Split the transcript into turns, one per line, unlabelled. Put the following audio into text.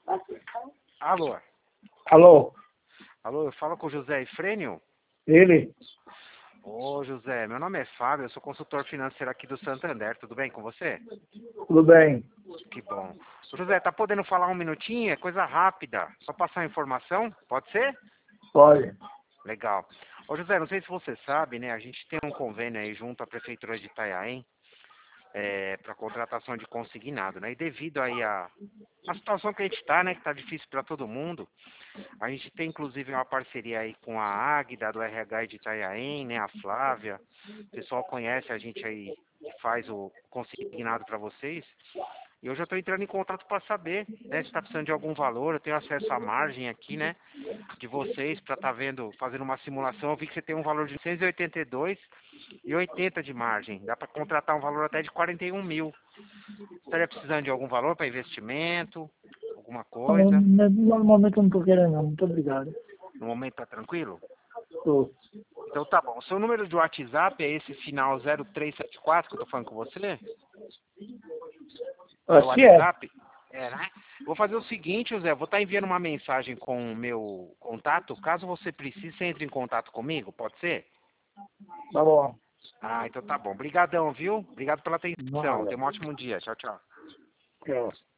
Alô?
Alô?
Alô, eu falo com o José Efrênio?
Ele?
Ô, José, meu nome é Fábio, eu sou consultor financeiro aqui do Santander, tudo bem com você?
Tudo bem?
Que bom. Ô, José, tá podendo falar um minutinho? É coisa rápida, só passar a informação, pode ser?
Pode.
Legal. Ô, José, não sei se você sabe, né, a gente tem um convênio aí junto à Prefeitura de Itanhaém, para contratação de consignado, né, e devido aí a situação que a gente está, né, que está difícil para todo mundo, a gente tem inclusive uma parceria aí com a Águida, do RH de Itanhaém, né, a Flávia, o pessoal conhece a gente aí que faz o consignado para vocês, e eu já estou entrando em contato para saber, né, se está precisando de algum valor, eu tenho acesso à margem aqui, né, de vocês para estar vendo, fazendo uma simulação, eu vi que você tem um valor de 182,80 de margem, dá para contratar um valor até de 41 mil. Estaria precisando de algum valor para investimento, alguma coisa?
Normalmente eu não estou querendo não. Muito obrigado.
No momento tá tranquilo?
Tô.
Então tá bom. O seu número de WhatsApp é esse final 0374 que eu tô falando com você? É o
Acho que é.
WhatsApp? É, né? Vou fazer o seguinte, José, vou estar enviando uma mensagem com o meu contato. Caso você precise, você entre em contato comigo, pode ser?
Tá bom.
Ah, então tá bom. Obrigadão, viu? Obrigado pela atenção.
Nada.
Tenha um ótimo dia. Tchau, tchau.
Tchau.